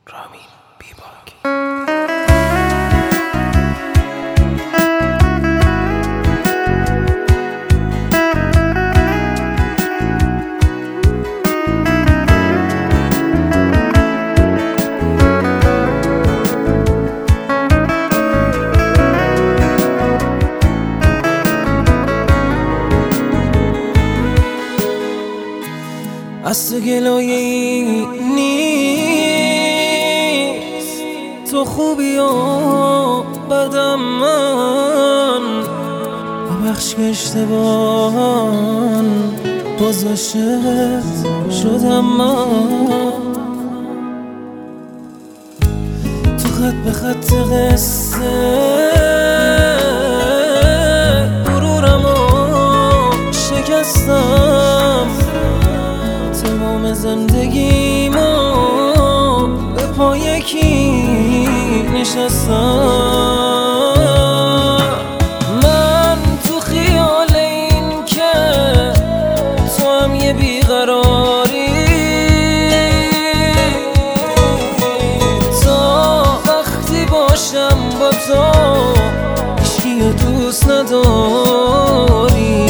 رامین بیباک. از تو گلایه‌ای نیست، تو خوبی و بدم من ببخش که اشتباهان باز عاشقت شدم من. تو خط به خط قصه غرورمو شکستم، تمام زندگیمو به پای کی نشستم. من تو خیال این که تو هم یه بیقراری، تا وقتی باشم با تو هیچکیو دوست نداری،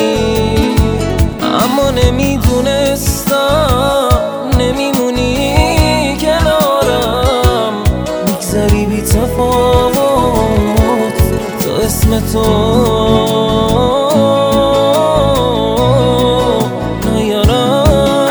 اما نمیدونستم نمیمونی کنارم، میگذری بی تفاوت تا اسم تو نیارم.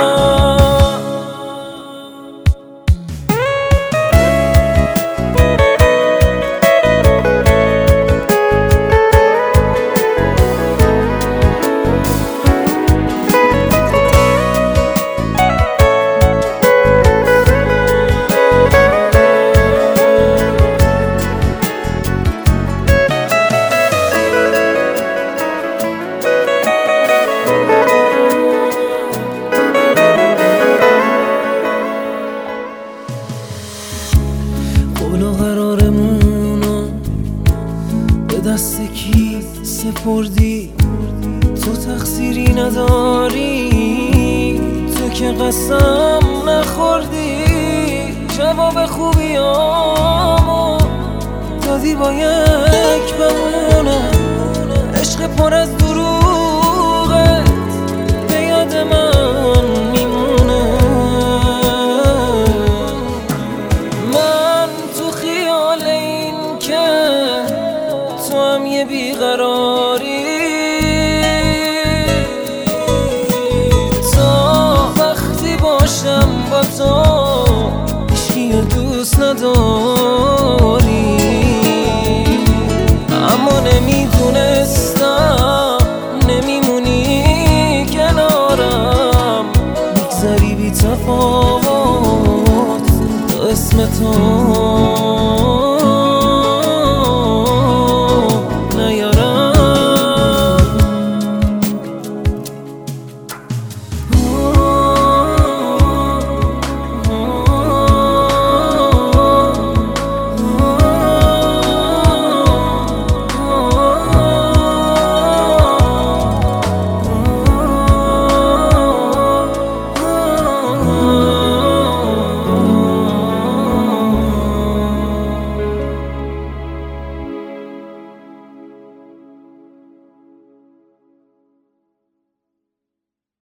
قول و قرارمونو به دست کی سپردی؟ تو تقصیری نداری، تو که قسم نخوردی، جواب خوبیامو دادی با یک بمونه. عشق پر از دروغت به یاد من میمونه. تو هم یه بیقراری، تا وقتی باشم با تو هیچکیو دوست نداری، اما نمیدونستم نمیمونی کنارم، میگذری بی تفاوت تا اسم تو